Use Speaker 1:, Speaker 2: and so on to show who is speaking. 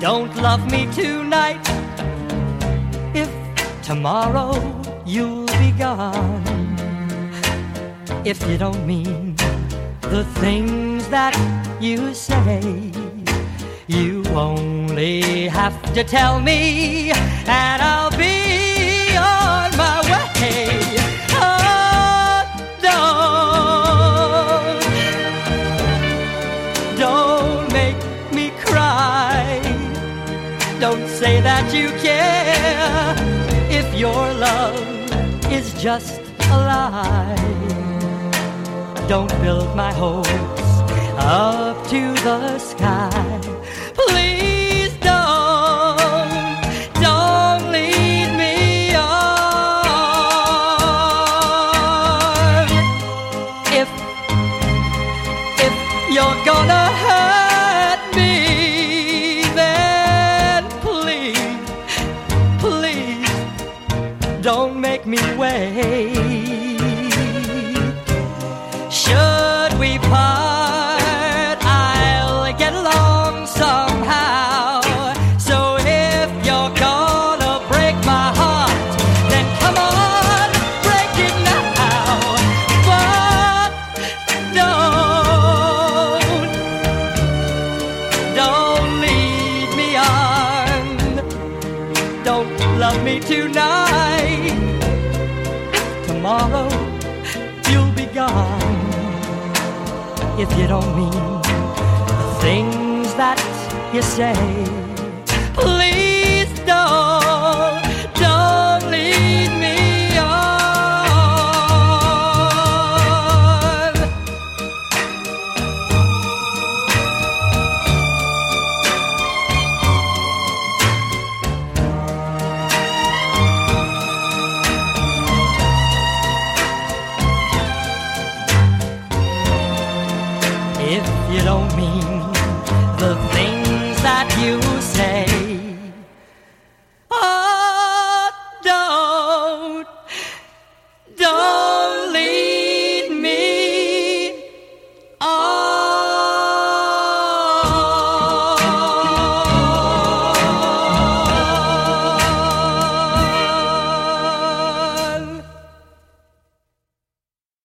Speaker 1: don't love me tonight, if tomorrow you'll be gone, if you don't mean the things that you say, you only have to tell me and I'll be on my way. Oh, don't make me cry. Don't say that you care if your love is just a lie. Don't build my hopes up to the sky. Please don't lead me on. If you're gonna hurt me, then please don't make me wait. Should we part, I'll get along somehow. So if you're gonna break my heart, then come on, break it now. But don't lead me on. Don't love me tonight. Tomorrow you'll be gone, if you don't mean the things that you say. Please don't lead me on. If you don't mean the things